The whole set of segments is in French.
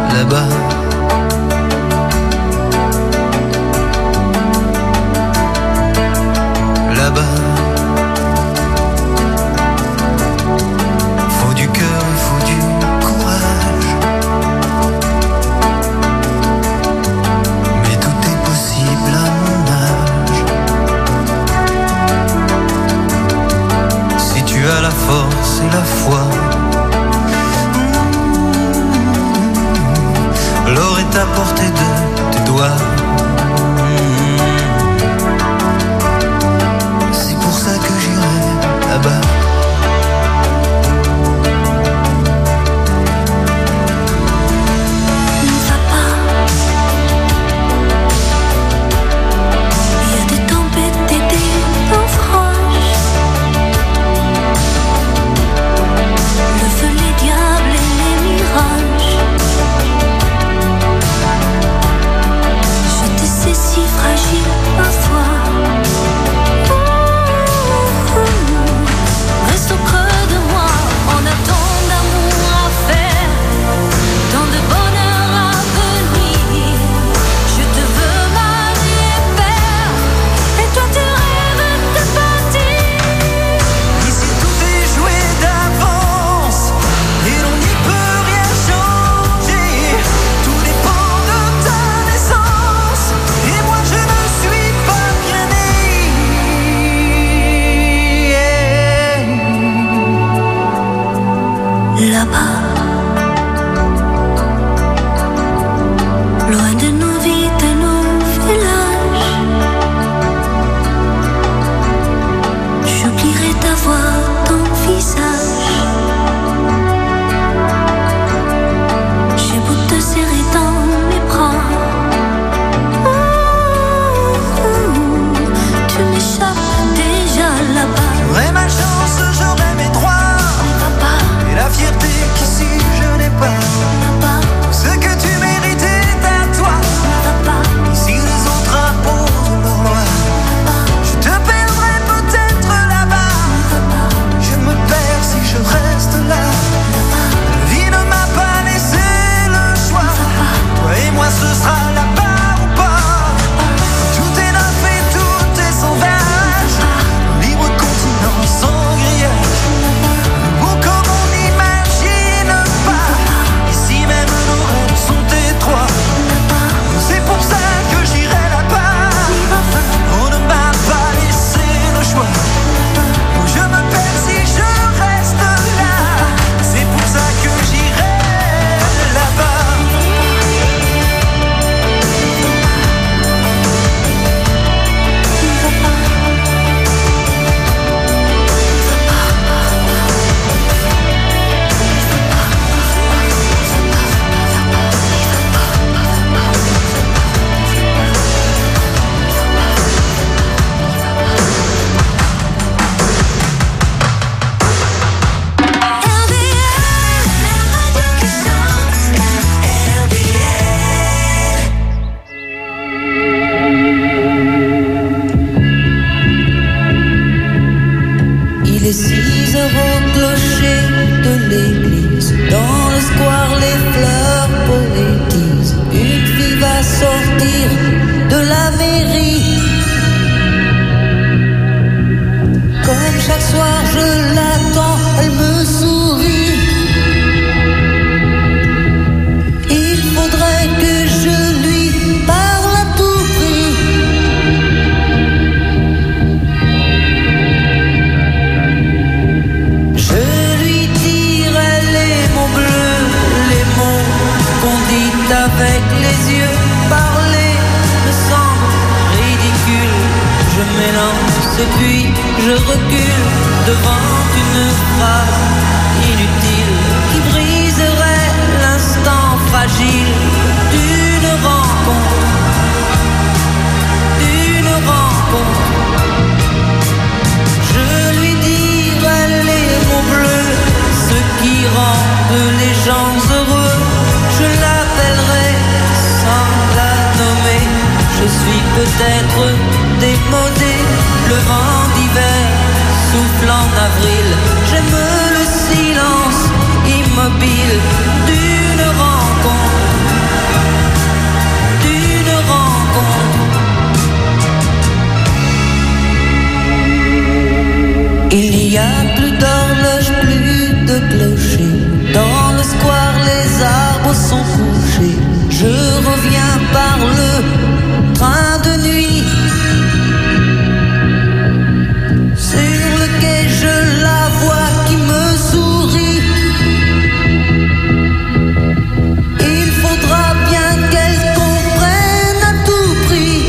là-bas. Là-bas. Faut du cœur, il faut du courage. Mais tout est possible à mon âge. Si tu as la force et la foi, l'or est à portée de tes doigts. C'est pour ça que j'irai là-bas. Ne va pas. Il y a des tempêtes et des naufrages. Le feu, les diables et les mirages. Je te sais si fragile parfois. Reste au creux de moi, on a tant d'amour à faire, tant de bonheur à venir. Je te veux marier père, et toi tu rêves de partir. Ici tout est joué d'avance, et l'on n'y peut rien changer. Tout dépend de ta naissance, et moi je ne suis pas bien né. Là-bas, loin de nos vies, de nos villages, j'oublierai ta voix, ton visage. J'ai beau te serrer dans mes bras, tu m'échappes déjà là-bas. J'aurai ma chance, j'aurai mes droits, Là-bas, et la fierté qu'ici je n'ai pas. là-bas, Ce que tu mérites est à toi. là-bas, Si les autres imposent leur loi, je te perdrai peut-être là-bas. Je me perds si je reste là. La vie ne m'a pas laissé le choix. Toi et moi ce sera là-bas ou pas. Tout est neuf et tout est sauvage. Libre continent sans grillage. Beau comme on n'imagine pas. Ici même nos rêves sont étroits. C'est pour ça que j'irai là-bas. On ne m'a pas laissé le choix. Je me perds si je reste là. C'est pour ça que j'irai là-bas. Il est 6 heures au clocher de l'église. Dans le square, les fleurs poétisent. Une fille va sortir de la mairie. Comme chaque soir, je l'attends, elle me sourit. Il faudrait que je lui parle à tout prix. Je lui dirai les mots bleus, les mots qu'on dit avec les yeux. Parler me semble ridicule. Je m'élance puis je recule devant une phrase inutile qui briserait l'instant fragile d'une rencontre. Je lui dirai les mots bleus, ce qui rendent les gens heureux. Je l'appellerai sans la nommer. Je suis peut-être démodé, le vent d'hiver souffle en avril. J'aime le silence immobile d'une rencontre. Je reviens par le train de nuit. Sur le quai je la vois qui me sourit. Il faudra bien qu'elle comprenne à tout prix.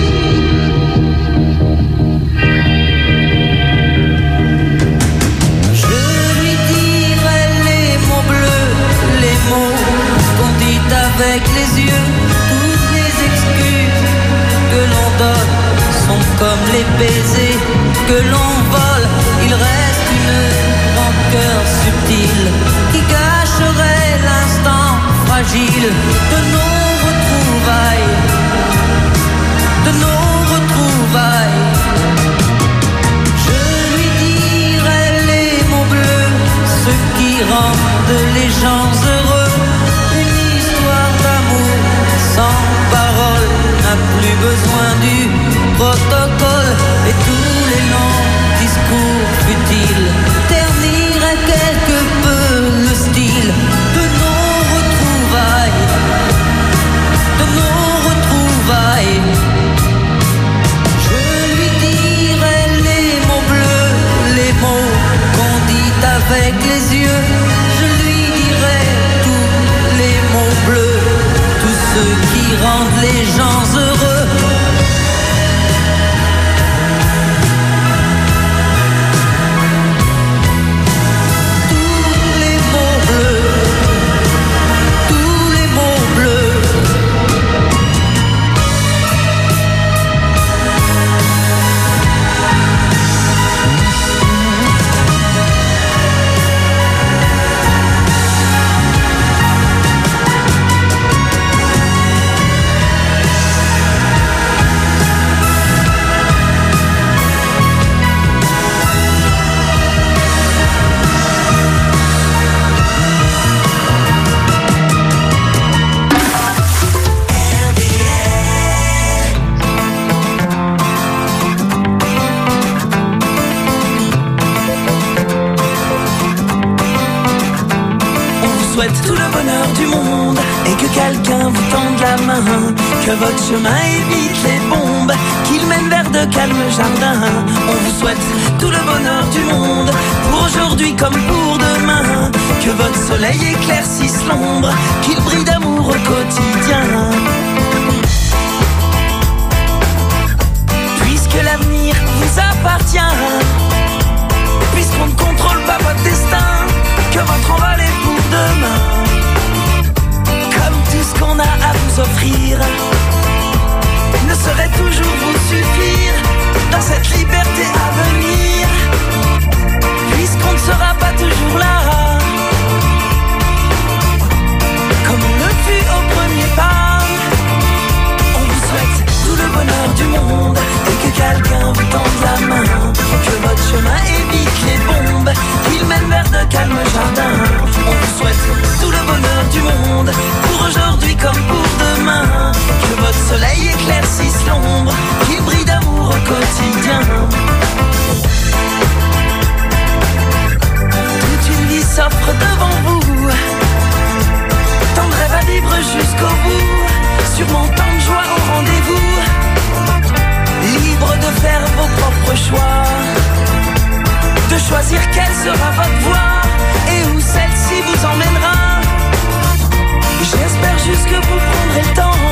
Je lui dirai les mots bleus, les mots qu'on dit avec les yeux. Toutes les excuses que l'on donne sont comme les baisers que l'on vole. Il reste une rancœur subtile qui cacherait l'instant fragile de nos retrouvailles, de nos retrouvailles. Je lui dirai les mots bleus, ceux qui rendent les gens heureux. Une histoire d'amour sans parole n'a plus besoin du protocole. Et tous les longs discours futiles terniraient quelque peu le style de nos retrouvailles, de nos retrouvailles. Je lui dirai les mots bleus, les mots qu'on dit avec les yeux. Je lui dirai tous les mots bleus, tous ceux qui rendent les gens heureux. Tout le bonheur du monde et que quelqu'un vous tende la main, que votre chemin évite les bombes, qu'il mène vers de calmes jardins. On vous souhaite tout le bonheur du monde, pour aujourd'hui comme pour demain, que votre soleil éclaircisse l'ombre, qu'il brille d'amour au quotidien. Puisque l'avenir vous appartient, puisqu'on ne contrôle pas votre destin, que votre envol est pour demain. Comme tout ce qu'on a à vous offrir ne saurait toujours vous suffire dans cette liberté à venir, puisqu'on ne sera pas toujours là comme on le fut au premier pas. On vous souhaite tout le bonheur du monde et que quelqu'un vous tende la main, que votre chemin évite les bombes, qu'il mène vers de calmes jardins. On vous souhaite tout le bonheur du monde, pour aujourd'hui comme pour demain, que votre soleil éclaircisse l'ombre, qu'il brille d'amour au quotidien. Toute une vie s'offre devant vous, tant de rêves à vivre jusqu'au bout, sûrement tant de joie au rendez-vous, libre de faire vos propres choix, de choisir quelle sera votre voie et où celle-ci vous emmènera. J'espère juste que vous prendrez le temps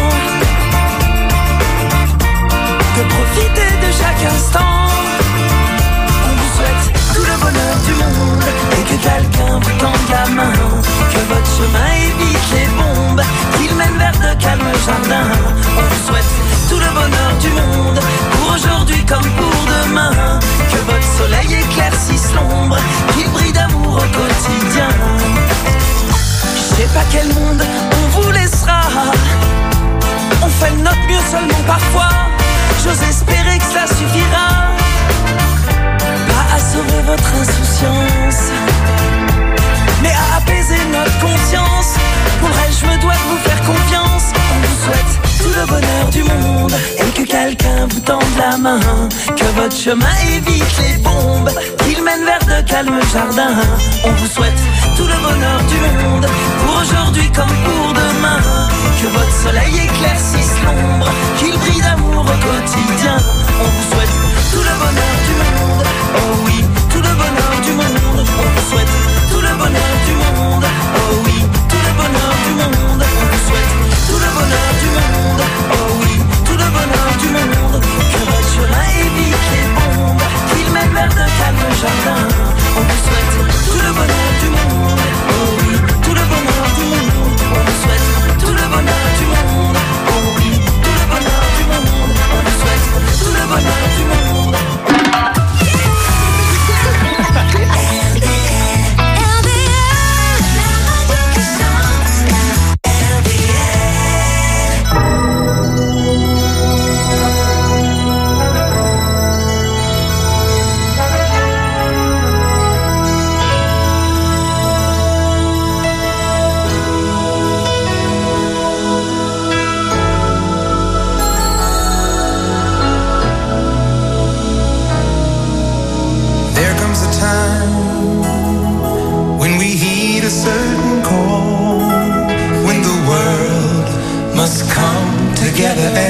de profiter de chaque instant. On vous souhaite tout le bonheur du monde et que quelqu'un vous tende la main, que votre chemin évite les bombes, qu'il mène vers de calmes jardins. On vous souhaite tout le bonheur du monde, pour aujourd'hui comme pour demain, que votre soleil éclaircisse l'ombre, qu'il brille d'amour au quotidien. Je sais pas quel monde on vous laissera, on fait de notre mieux seulement parfois, j'ose espérer que cela suffira, pas à sauver votre insouciance, mais à apaiser notre conscience. Pour le reste, je me dois de vous faire confiance. On vous souhaite tout le bonheur du monde et que quelqu'un vous tende la main, que votre chemin évite les bombes, qu'il mène vers de calmes jardins. On vous souhaite tout le bonheur du monde, pour aujourd'hui comme pour demain, que votre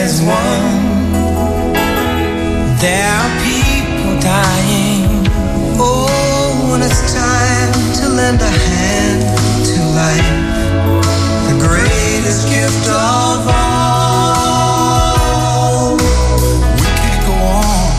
as one. There are people dying. Oh, when it's time to lend a hand to life, the greatest gift of all. We can't go on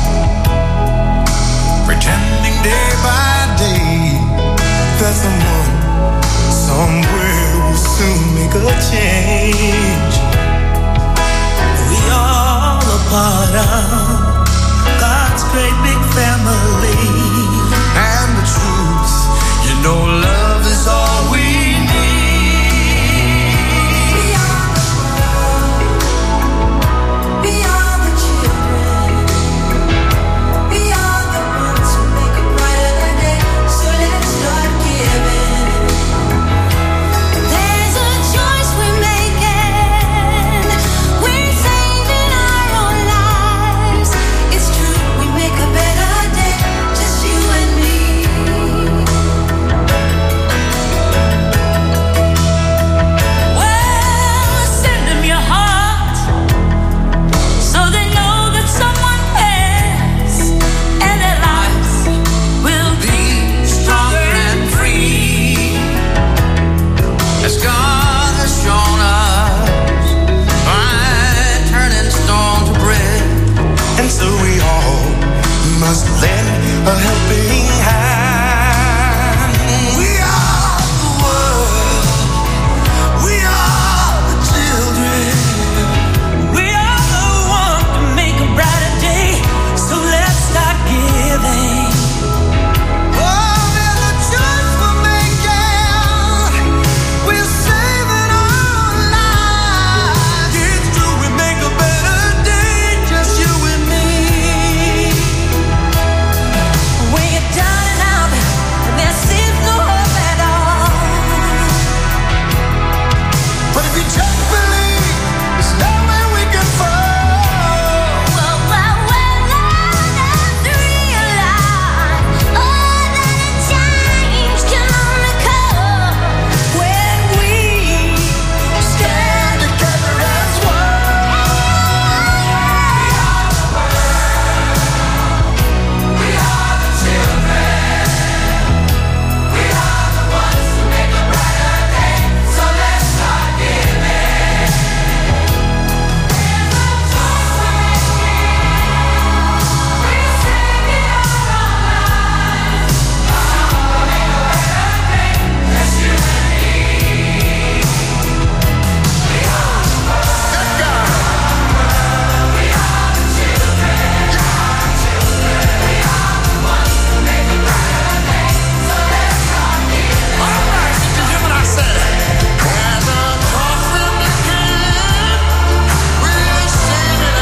pretending day by day that someone somewhere will soon make a change. We all are part of God's great big family. And the truth, you know, love is all we need. We are the world. We are the children. We are the ones who make a brighter day. So let's start giving. There's a choice we're making. We're saving our own lives. It's true, we make a better day, just you and me. Well, send them your heart, so they know that someone cares, and their lives will be Stronger and free, as God has shown us, by turning stone to bread. And so we all must lend a helping hand. We are the world. We are the children. We are the one to make a brighter day. So let's start giving. Oh, there's a choice we're making. We're saving our lives. It's true, we make a better day, just you and me. when you're down and out, and there seems no hope at all. But if you just believe, there's nowhere we can fall. Well, let's realize, that a change can only come when we Stand together as one. We are the children. We are the ones who make a brighter day. So let's start giving. There's a choice we're making. We're saving our own lives. Make a better day, just you and me. We are the world. We are the children. We are the ones who make a brighter day. So let's start giving. All right, did you hear what I said? There's a choice we're making. We're saving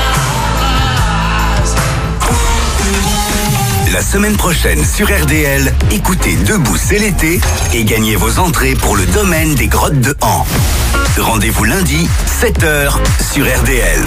our lives. La semaine prochaine sur RDL, écoutez Debout c'est l'été et gagnez vos entrées pour le domaine des grottes de Han. Rendez-vous lundi, 7h sur RDL.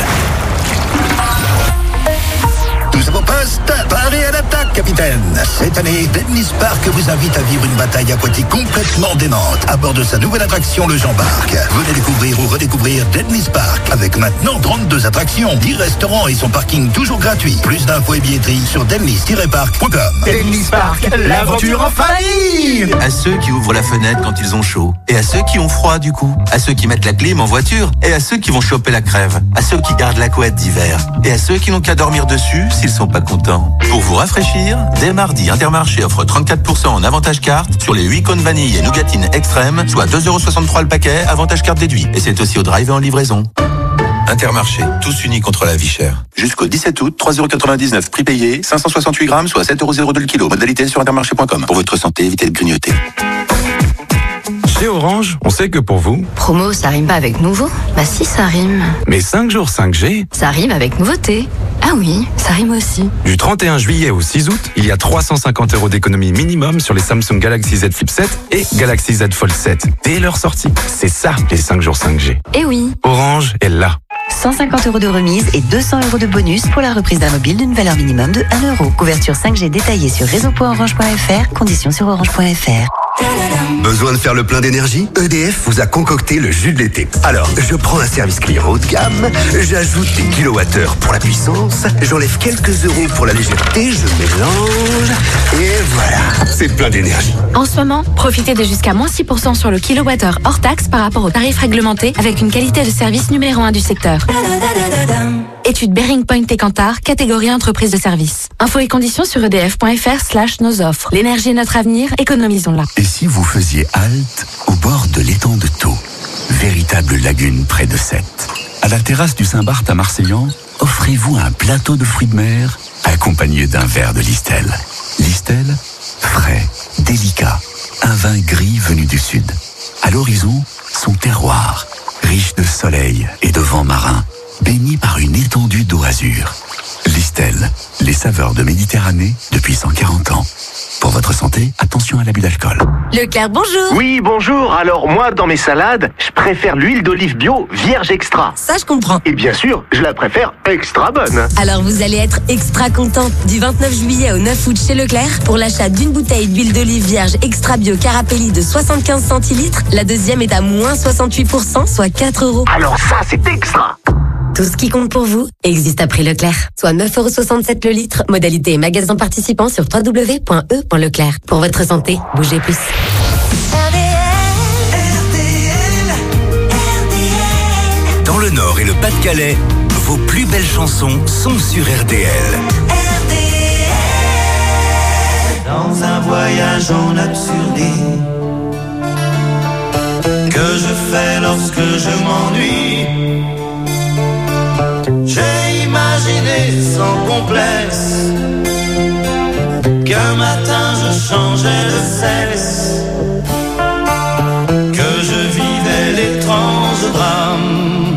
Tous à vos postes, parez à l'attaque, capitaine. Cette année, Dennis Park vous invite à vivre une bataille aquatique complètement démente à bord de sa nouvelle attraction, le Jean-Barc. Venez découvrir ou redécouvrir Dennis Park avec maintenant 32 attractions, 10 restaurants et son parking toujours gratuit. Plus d'infos et billetterie sur dennis-park.com. Dennis Park, l'aventure en famille. À ceux qui ouvrent la fenêtre quand ils ont chaud, et à ceux qui ont froid du coup, à ceux qui mettent la clim en voiture, et à ceux qui vont choper la crève, à ceux qui gardent la couette d'hiver, et à ceux qui n'ont qu'à dormir dessus s'ils sont pas contents. Pour vous rafraîchir, dès mardi, Intermarché offre 34% en avantage carte sur les 8 cônes vanille et nougatine extrême, soit 2,63€ le paquet, avantage carte déduit. Et c'est aussi au drive et en livraison. Intermarché, tous unis contre la vie chère. Jusqu'au 17 août, 3,99€ prix payé, 568 grammes, soit 7,02€ le kilo. Modalité sur intermarché.com. Pour votre santé, évitez de grignoter. Chez Orange, on sait que pour vous, Promo, ça rime pas avec nouveau? Bah si, ça rime. mais 5 jours 5G, Ça rime avec nouveauté. Ah oui, ça rime aussi. du 31 juillet au 6 août, il y a 350€ d'économie minimum sur les Samsung Galaxy Z Flip 7 et Galaxy Z Fold 7. Dès leur sortie, c'est ça les 5 jours 5G. Eh oui, Orange est là. 150€ de remise et 200€ de bonus pour la reprise d'un mobile d'une valeur minimum de 1€. Couverture 5G détaillée sur réseau.orange.fr, conditions sur orange.fr. Besoin de faire le plein d'énergie? EDF vous a concocté le jus de l'été. Alors, je prends un service client haut de gamme, j'ajoute des kilowattheures pour la puissance, j'enlève quelques euros pour la légèreté, je mélange, et voilà, c'est plein d'énergie. En ce moment, profitez de jusqu'à moins 6% sur le kilowattheure hors taxe par rapport au tarif réglementé avec une qualité de service numéro 1 du secteur. Étude Bearing Point et Kantar, catégorie entreprise de service. Infos et conditions sur edf.fr/nos offres. L'énergie est notre avenir, économisons-la. Et si vous faisiez halte au bord de l'étang de Thau, véritable lagune près de Sète. À la terrasse du Saint-Barth à Marseillan, offrez-vous un plateau de fruits de mer accompagné d'un verre de Listel. Listel, frais, délicat, un vin gris venu du sud. À l'horizon, son terroir, riche de soleil et de vent marin, baigné par une étendue d'eau azur. Listel, les saveurs de Méditerranée depuis 140 ans. Pour votre santé, attention à l'abus d'alcool. Leclerc, bonjour. Oui, bonjour. Alors moi, dans mes salades, je préfère l'huile d'olive bio vierge extra. Ça, je comprends. Et bien sûr, je la préfère extra bonne. Alors vous allez être extra content. Du 29 juillet au 9 août chez Leclerc, pour l'achat d'une bouteille d'huile d'olive vierge extra bio Carapelli de 75 centilitres, la deuxième est à moins 68%, soit 4 €. Alors ça, c'est extra. Tout ce qui compte pour vous existe à prix Leclerc. Soit 9,67 € le litre. Modalité et magasin participant sur www.e.leclerc. Pour votre santé, bougez plus. Dans le Nord et le Pas-de-Calais, vos plus belles chansons sont sur RDL. Dans un voyage en absurdité que je fais lorsque je m'ennuie, j'ai imaginé sans complexe qu'un matin je changeais de sexe, que je vivais l'étrange drame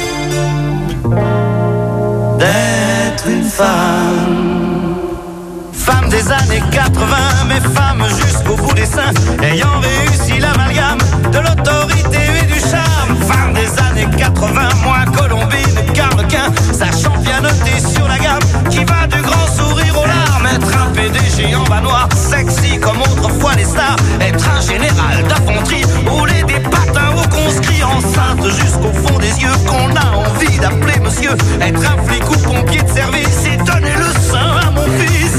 d'être une femme. Femme des années 80, mais femme jusqu'au bout des seins, ayant réussi l'amalgame de l'autorité et du charme. Femme des années 80, moi Colombine, Carlequin, sachant bien noter sur la gamme, qui va du grand sourire aux larmes. Être un PDG en bas noir, sexy comme autrefois les stars. Être un général d'infanterie, rouler des patins aux conscrits. Enceinte jusqu'au fond des yeux, qu'on a envie d'appeler monsieur. Être un flic ou pompier de service et donner le sein à mon fils.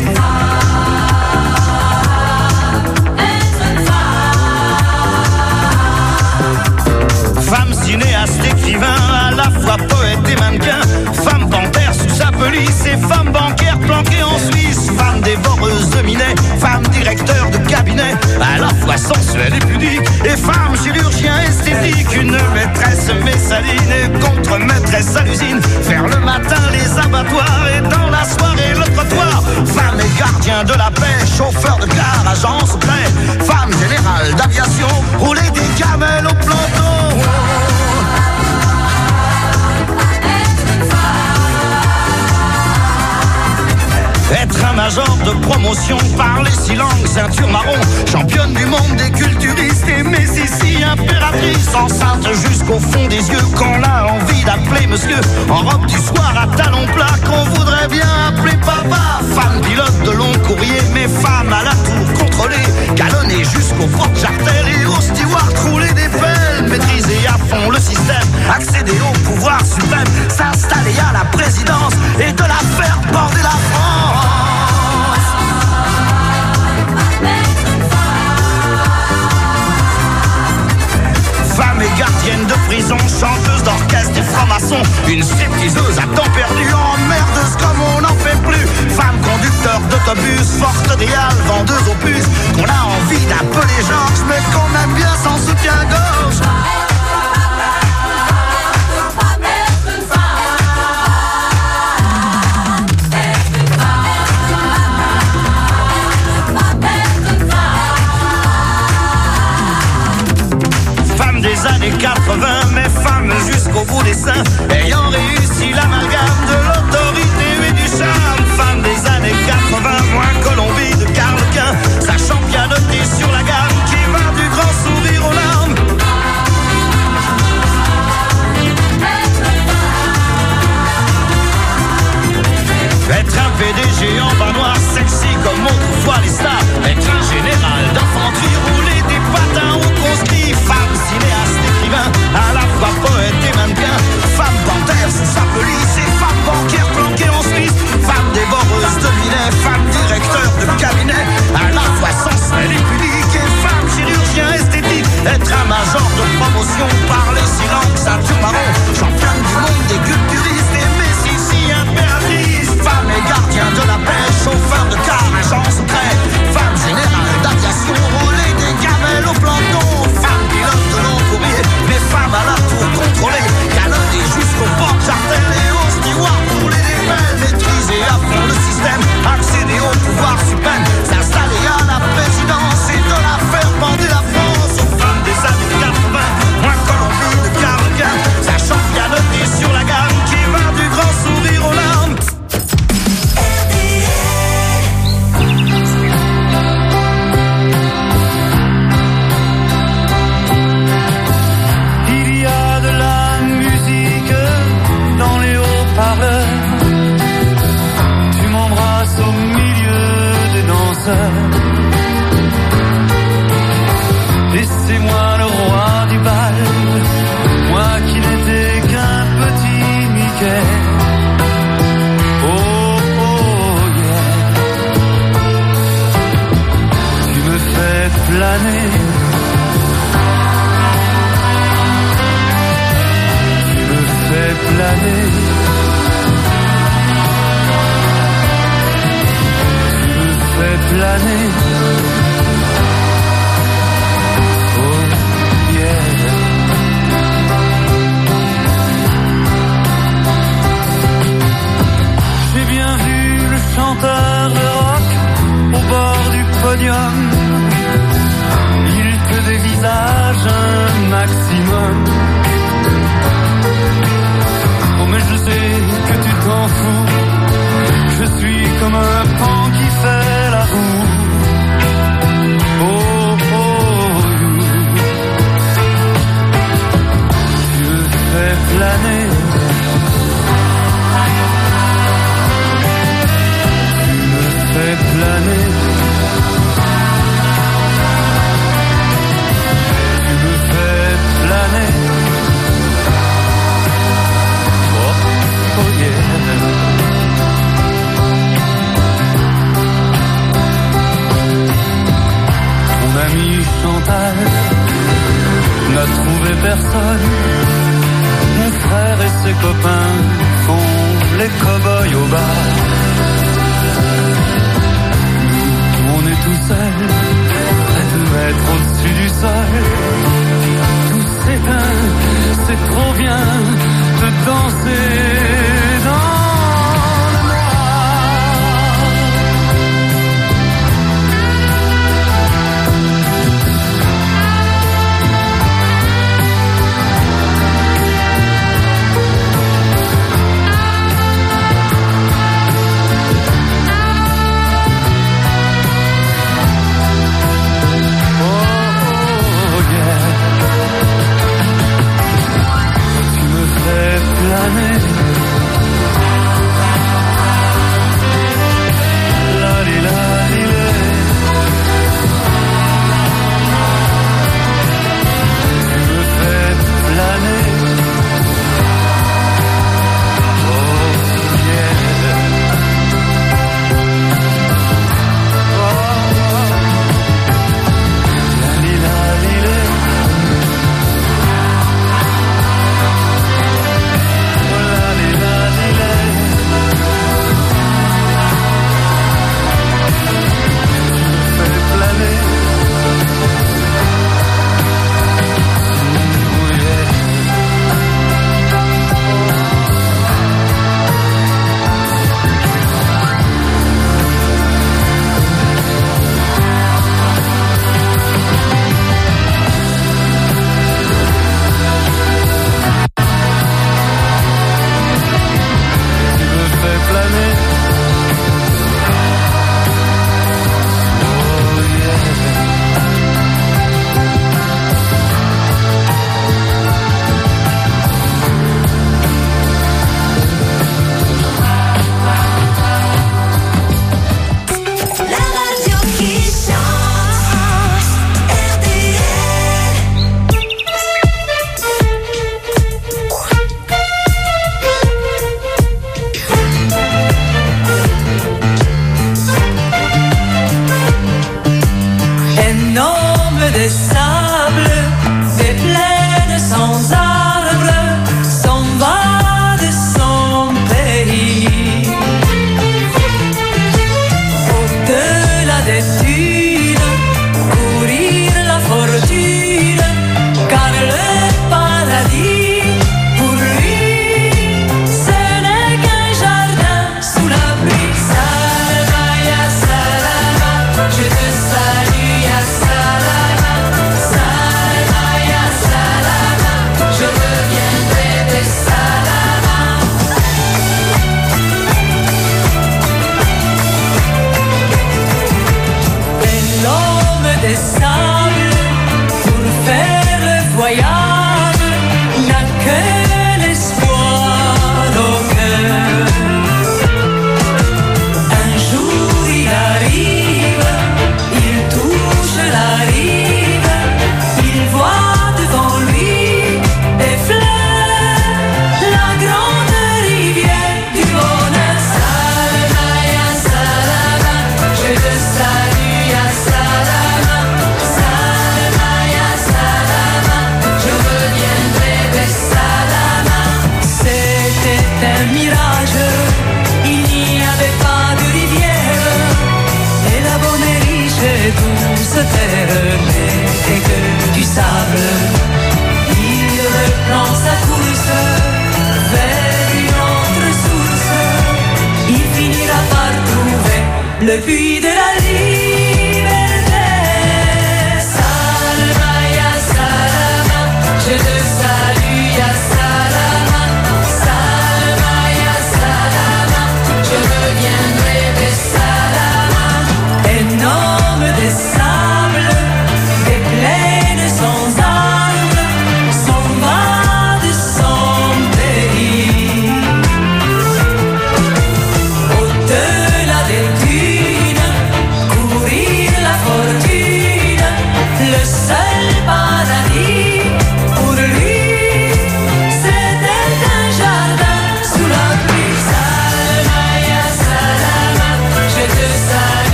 Femme cinéaste, écrivain, à la fois poète et mannequin. Femme panthère sous sa police et femme bancaire planquée en Suisse. Femme dévoreuse de minet, femme directeur de cabinet, à la fois sensuelle et pudique. Et femme chirurgien esthétique, une maîtresse messaline et contre-maîtresse à l'usine. Faire le matin les abattoirs et dans la soirée le trottoir. Femme et gardien de la paix, chauffeur de gare, agent secret. Femme générale d'aviation, rouler des gamelles au planton. Être un major de promotion, parler 6 langues, ceinture marron, championne du monde des culturistes et Messissi, impératrice, enceinte jusqu'au fond des yeux, qu'on a envie d'appeler monsieur, en robe du soir à talons plats, qu'on voudrait bien appeler papa. Femme pilote de long courrier, mais femme à la tour contrôlée, galonnée jusqu'au porte-jartel et au steward rouler des pelles, maîtriser à fond le système, accéder au pouvoir suprême, s'installer à la présidence et de la faire border la France. Femme et gardienne de prison, chanteuse d'orchestre et franc-maçon, une stripteaseuse à temps perdu, emmerdeuse comme on n'en fait plus. Femme conducteur d'autobus, forte des halles, vendeuse aux puces, qu'on a envie d'appeler Georges, mais qu'on aime bien sans soutien-gorge. Des années 80, mais femme jusqu'au bout des seins, ayant réussi l'amalgame de l'autorité et du charme. Femme des années 80, moins Colombie de Carlequin, sachant bien noter sur la gamme, qui va du grand sourire aux larmes. Être un PDG en bas noir, sexy comme autrefois les stars. Être un général d'infanterie, rouler des planer. Tu me fais planer. Tu me fais planer. Oh, oh yeah. Mon ami Chantal n'a trouvé personne. Mon frère et ses copains font les cow-boys au bar. Nous, on est tout seul, à 2 mètres au-dessus du sol. Tout s'éteint, c'est trop bien de danser dans le noir. Planer. La li la li le. Tu me fais planer. Oh yeah. Oh, la li la li le. le puits de la liberté. Salama ya salama, je te salue ya salama. Salama ya salama, je reviendrai de salama. Un homme des sables, des plaines sans armes, s'en va de son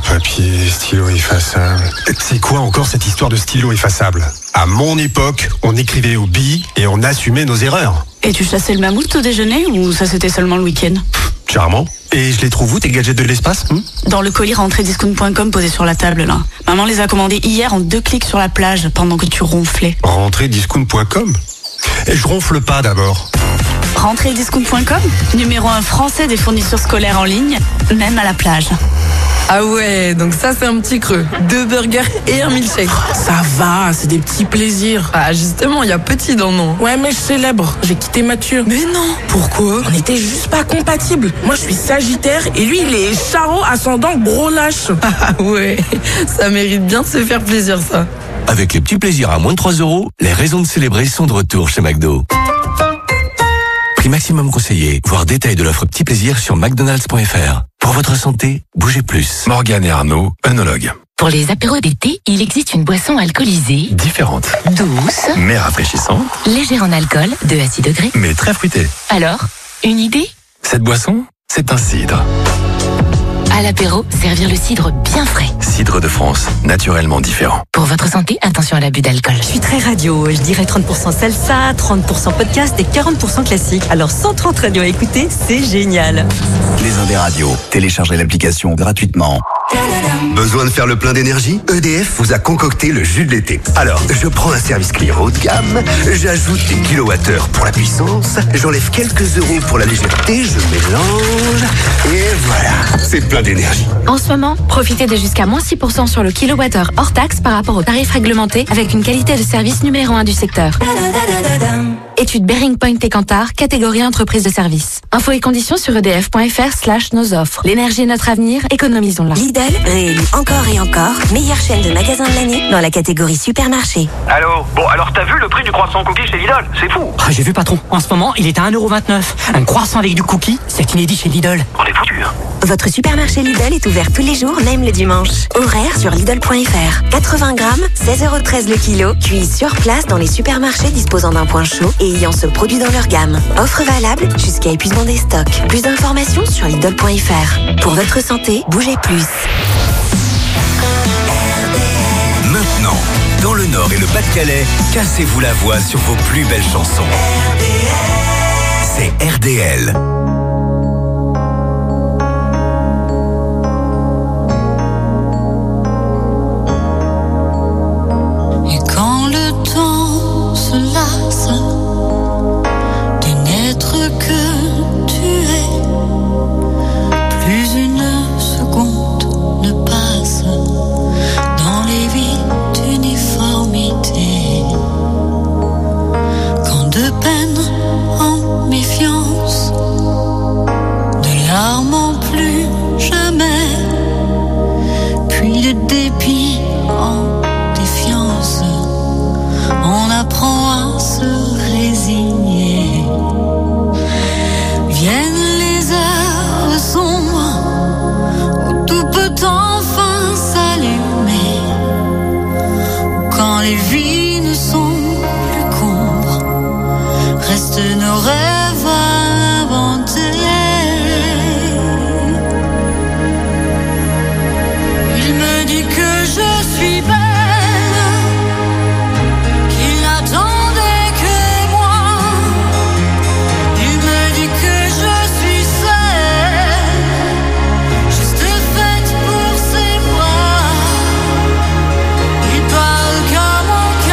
Papier, stylo effaçable. C'est quoi encore cette histoire de stylo effaçable? À mon époque, on écrivait au billes et on assumait nos erreurs. Et tu chassais le mammouth au déjeuner ou ça c'était seulement le week-end? Charmant. Et je les trouve où, tes gadgets de l'espace? Dans le colis rentrediscount.com posé sur la table là. Maman les a commandés hier en 2 clics sur la plage pendant que tu ronflais. Rentrediscount.com? Et je ronfle pas d'abord. Rentrediscount.com, numéro 1 français des fournitures scolaires en ligne, même à la plage. Ah ouais, donc ça c'est un petit creux. 2 burgers et un milkshake. Ça va, c'est des petits plaisirs. Ah justement, il y a petit dans le nom. Ouais, mais je célèbre. J'ai quitté Mathieu. Mais non. Pourquoi? On était juste pas compatibles. Moi je suis Sagittaire et lui il est Charo ascendant gros lâche. Ah ouais, ça mérite bien de se faire plaisir ça. Avec les petits plaisirs à moins de 3 €, les raisons de célébrer sont de retour chez McDo. Prix maximum conseillé, voire détail de l'offre Petit Plaisir sur mcdonalds.fr. Pour votre santé, bougez plus. Morgane et Arnaud, œnologues. Pour les apéros d'été, il existe une boisson alcoolisée, Différente, douce, mais rafraîchissante, légère en alcool, 2 à 6 degrés. mais très fruitée. Alors, une idée? Cette boisson, c'est un cidre. À l'apéro, servir le cidre bien frais. Cidre de France, naturellement différent. Pour votre santé, attention à l'abus d'alcool. Je suis très radio, je dirais 30% salsa, 30% podcast et 40% classique. Alors 130 radios à écouter, c'est génial. Les Indes radios, téléchargez l'application gratuitement. Besoin de faire le plein d'énergie? EDF vous a concocté le jus de l'été. Alors, je prends un service client haut de gamme, j'ajoute des kilowattheures pour la puissance, j'enlève quelques euros pour la légèreté, je mélange, et voilà, c'est plein d'énergie. En ce moment, profitez de jusqu'à moins 6% sur le kilowattheure hors taxe par rapport au tarif réglementé avec une qualité de service numéro 1 du secteur. Étude Bearing Point et Kantar, catégorie entreprise de service. Infos et conditions sur edf.fr/nos offres. L'énergie est notre avenir, économisons-la. Lidl, réélu encore et encore, meilleure chaîne de magasins de l'année dans la catégorie supermarché. Allô? Bon, alors t'as vu le prix du croissant cookie chez Lidl? C'est fou. Ah, j'ai vu patron, en ce moment il est à 1,29 €. Un croissant avec du cookie, c'est inédit chez Lidl. On est foutu, hein. Votre supermarché Lidl est ouvert tous les jours, même le dimanche. Horaire sur Lidl.fr. 80 grammes, 16,13 € le kilo, cuit sur place dans les supermarchés disposant d'un point chaud et ayant ce produit dans leur gamme. Offre valable jusqu'à épuisement des stocks. Plus d'informations sur Lidl.fr. Pour votre santé, bougez plus. Maintenant, dans le Nord et le Pas-de-Calais, cassez-vous la voix sur vos plus belles chansons. C'est RDL. Et quand le temps se lasse de n'être que tu es, plus une seconde ne passe dans les vies d'uniformité. Quand de peine en méfiance, de larmes en plus jamais, puis de dépit en défiance, on apprend à se résigner. Viennent les heures sombres où tout peut enfin s'allumer, quand les vies ne sont plus qu'ombres, restent nos rêves à inventer. Il me dit que je suis belle, qu'il n'attendait que moi. Il me dit que je suis celle, juste faite pour ses bras. Il parle qu'à mon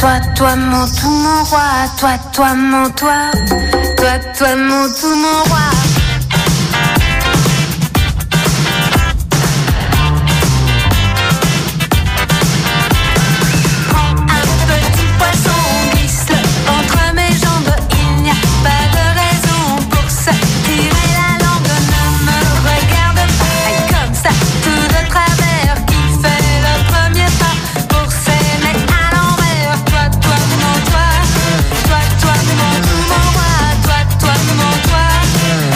Toi, mon tout, mon roi. Toi, mon toi. Toi, mon tout, mon roi. Toi,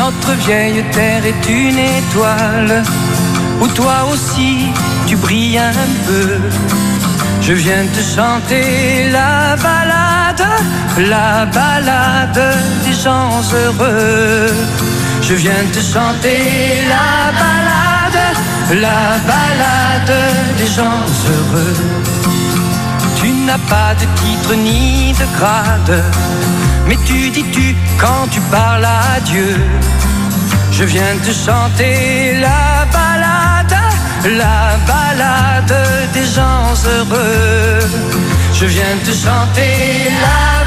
Notre vieille terre est une étoile où toi aussi tu brilles un peu. Je viens te chanter la balade des gens heureux. Je viens te chanter la balade des gens heureux. Tu n'as pas de titre ni de grade, mais tu dis tu quand tu parles à Dieu. Je viens te chanter la balade des gens heureux. Je viens te chanter la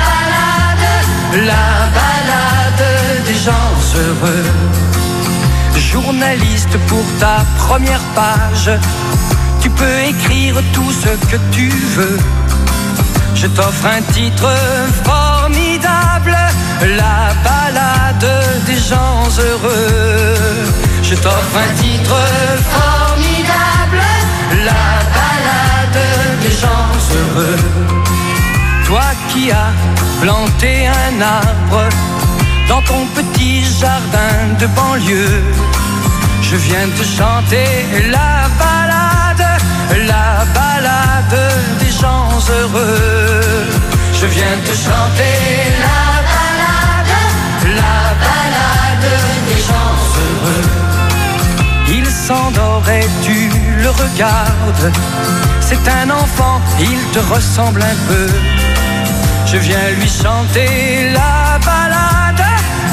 balade des gens heureux. Journaliste pour ta première page, tu peux écrire tout ce que tu veux. Je t'offre un titre formidable, la balade des gens heureux. Je t'offre un titre formidable, la balade des gens heureux. Toi qui as planté un arbre dans ton petit jardin de banlieue, je viens te chanter la balade des gens heureux. Je viens te chanter la balade des gens heureux. Il s'endort et tu le regardes, c'est un enfant, il te ressemble un peu. Je viens lui chanter la balade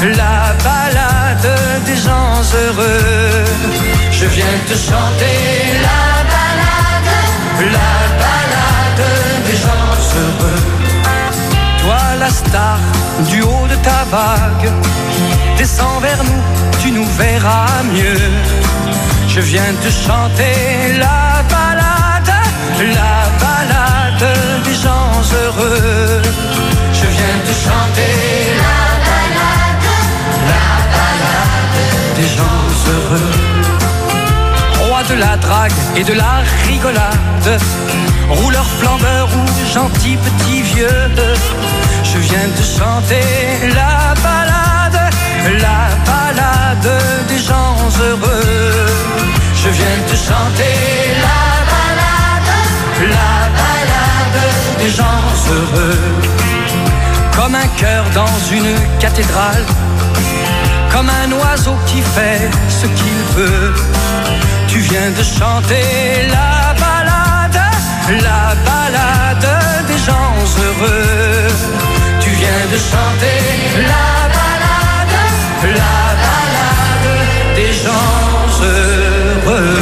des gens heureux. Je viens te chanter la balade des gens heureux. Toi la star du haut de ta vague, descends vers nous, tu nous verras mieux. Je viens te chanter la balade des gens heureux. Je viens te chanter la balade des gens heureux. Roi de la drague et de la rigolade, rouleur flambeur ou gentil petit vieux, je viens te chanter la balade des gens heureux. Je viens te chanter la balade des gens heureux. Comme un cœur dans une cathédrale, comme un oiseau qui fait ce qu'il veut. Tu viens de chanter la balade des gens heureux. Tu viens de chanter la balade des gens heureux.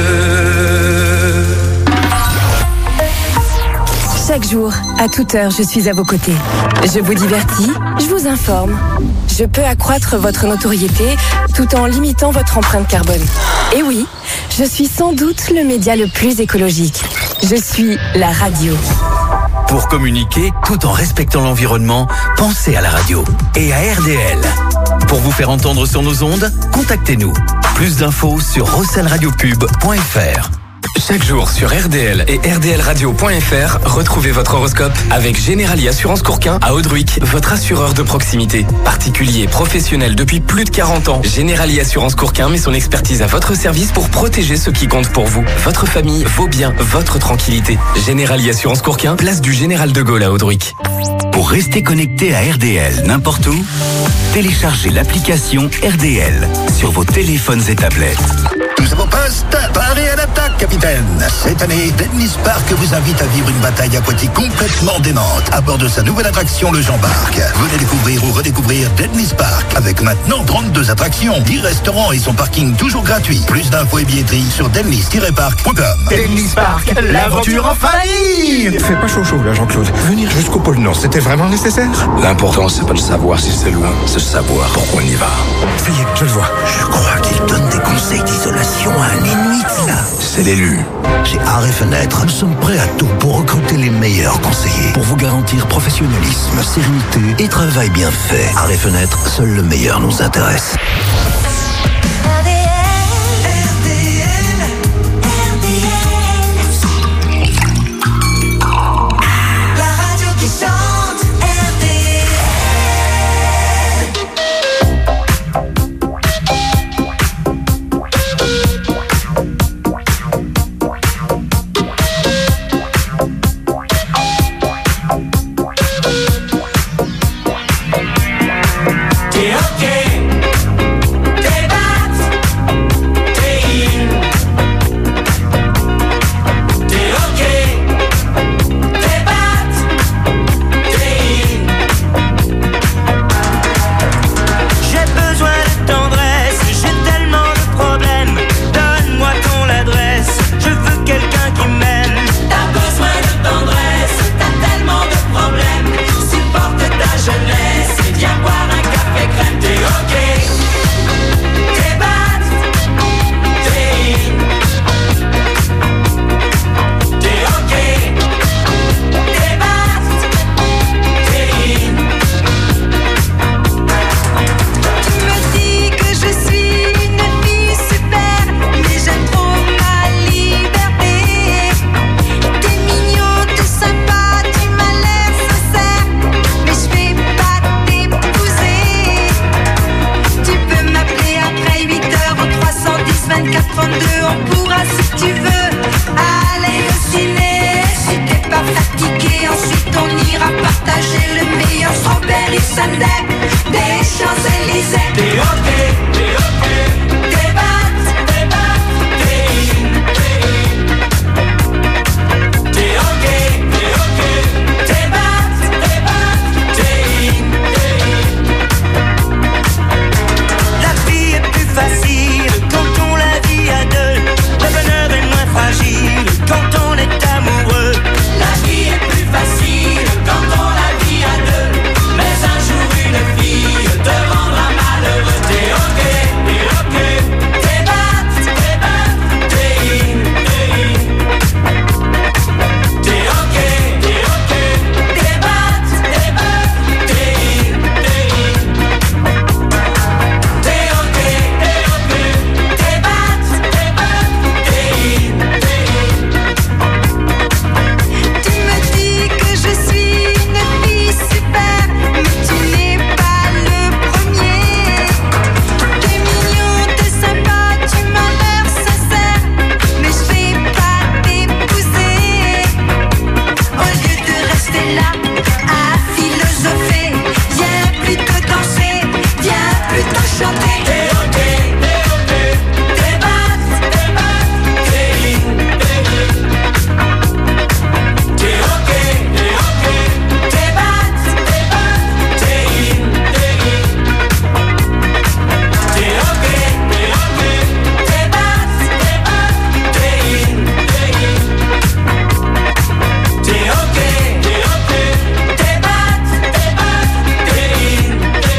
Chaque jour, à toute heure, je suis à vos côtés. Je vous divertis, je vous informe. Je peux accroître votre notoriété tout en limitant votre empreinte carbone. Et oui, je suis sans doute le média le plus écologique. Je suis la radio. Pour communiquer tout en respectant l'environnement, pensez à la radio et à RDL. Pour vous faire entendre sur nos ondes, contactez-nous. Plus d'infos sur rosselradiopub.fr. Chaque jour sur RDL et rdlradio.fr, retrouvez votre horoscope avec Generali Assurance Courquin à Audruic, votre assureur de proximité. Particulier, professionnel depuis plus de 40 ans, Generali Assurance Courquin met son expertise à votre service pour protéger ce qui compte pour vous. Votre famille, vos biens, votre tranquillité. Generali Assurance Courquin, place du Général de Gaulle à Audruic. Pour rester connecté à RDL n'importe où, téléchargez l'application RDL sur vos téléphones et tablettes. Tous à vos postes, parez à l'attaque, capitaine. Cette année, Dennis Park vous invite à vivre une bataille aquatique complètement démente à bord de sa nouvelle attraction, le Jean-Barc. Venez découvrir ou redécouvrir Dennis Park avec maintenant 32 attractions, 10 restaurants et son parking toujours gratuit. Plus d'infos et billetterie sur dennis-park.com. Dennis Park, l'aventure en famille. Fais pas chaud là, Jean-Claude. Venir jusqu'au pôle Nord, c'était vraiment nécessaire? L'important, c'est pas de savoir si c'est loin, c'est de savoir pourquoi on y va. Ça y est, je le vois. Je crois qu'il donne des conseils d'isolation à un Inuit, là. C'est l'élu. Chez Arrêt Fenêtre, nous sommes prêts à tout pour recruter les meilleurs conseillers. Pour vous garantir professionnalisme, sérénité et travail bien fait. Arrêt Fenêtre, seul le meilleur nous intéresse. t'es ok, t'es ok. T'es bad, t'es bad, t'es in, t'es in. T'es ok, t'es ok. T'es bad, t'es bad, t'es in, t'es in. La vie est plus facile quand on la vit à deux. Le bonheur est moins fragile quand on est amoureux. La vie est plus facile quand on la vit à deux. Mais un jour une fille te rendra malheureux. T'es ok, t'es ok. T'es bad, t'es bad, t'es in, t'es in. T'es ok, t'es ok. T'es bad, t'es bad, t'es in, t'es in. T'es ok, t'es ok. T'es bad, t'es bad, t'es in, t'es in. Tu me dis que je suis une fille super, mais tu n'es pas le premier. T'es mignon, t'es sympa, tu m'as l'air sincère, mais je vais pas t'épouser. Au lieu de rester là à philosopher, viens plutôt danser, viens plutôt chanter. T'es ok, t'es ok. T'es bad, t'es bad, t'es in, t'es in. T'es ok, t'es ok. T'es bad, t'es bad, t'es in, t'es in. T'es ok, t'es ok. T'es bad, t'es bad, t'es in, t'es in. T'es ok, t'es ok. T'es bad, t'es bad, t'es in, t'es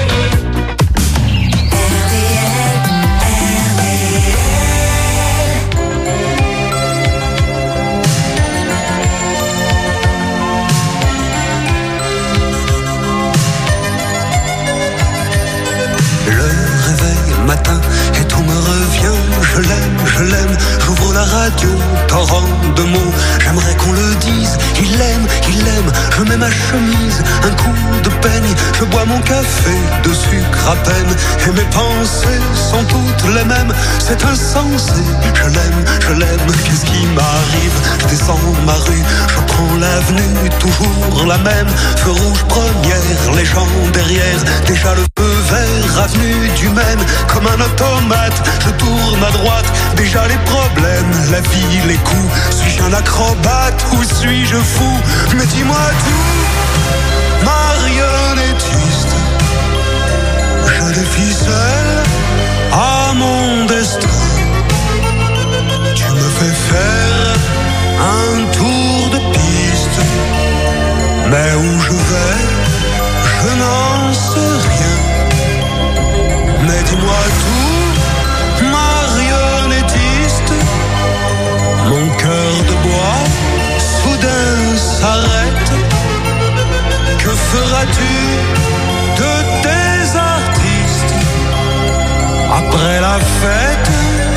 Le réveil matin et tout me revient. Je l'aime, j'ouvre la radio, torrent de mots. J'aimerais qu'on le dise, il l'aime, je mets ma chemise, un coup de peigne. Je bois mon café de sucre à peine. Et mes pensées sont toutes les mêmes. C'est insensé, je l'aime, qu'est-ce qui m'arrive? Je descends ma rue, je prends l'avenue, toujours la même. Feu rouge première, les gens derrière. Déjà le feu vert, avenue du Maine. Comme un automate, je tourne à droite. Déjà les problèmes, la vie, les coups. Suis-je un acrobate ou suis-je fou? Mais dis-moi tout, marionnettiste. Je défie seul à mon destin. Tu me fais faire un tour de piste. Mais où je vais, je n'en sais rien. Mais dis-moi tout, marionnettiste. Mon cœur de bois soudain s'arrête. Que feras-tu de tes artistes après la fête?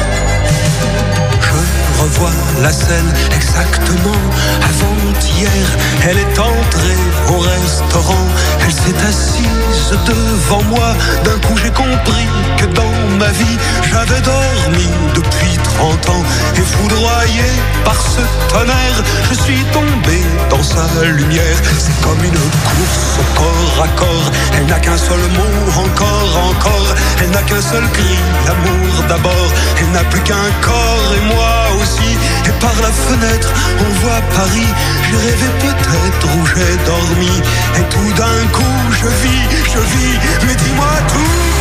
Je revois la scène exactement avant-hier. Elle est entrée au restaurant. Elle s'est assise devant moi. D'un coup j'ai compris que dans ma vie j'avais dormi depuis 30 ans. Et foudroyé par ce tonnerre, je suis tombé dans sa lumière. C'est comme une course au corps à corps. Elle n'a qu'un seul mot, encore. Elle n'a qu'un seul cri, l'amour d'abord. Elle n'a plus qu'un corps et moi aussi. Et par la fenêtre on voit Paris. J'ai rêvé peut-être où j'ai dormi. Et tout d'un coup je vis. Mais dis-moi tout,